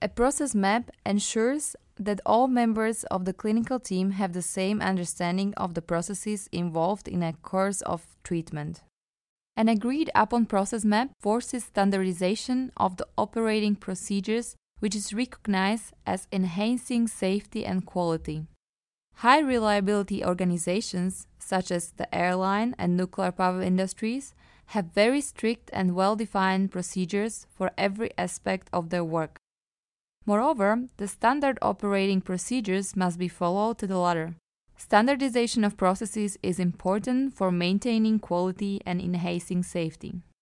A process map ensures that all members of the clinical team have the same understanding of the processes involved in a course of treatment. An agreed-upon process map forces standardization of the operating procedures, which is recognized as enhancing safety and quality. High-reliability organizations, such as the airline and nuclear power industries, have very strict and well-defined procedures for every aspect of their work. Moreover, the standard operating procedures must be followed to the letter. Standardization of processes is important for maintaining quality and enhancing safety.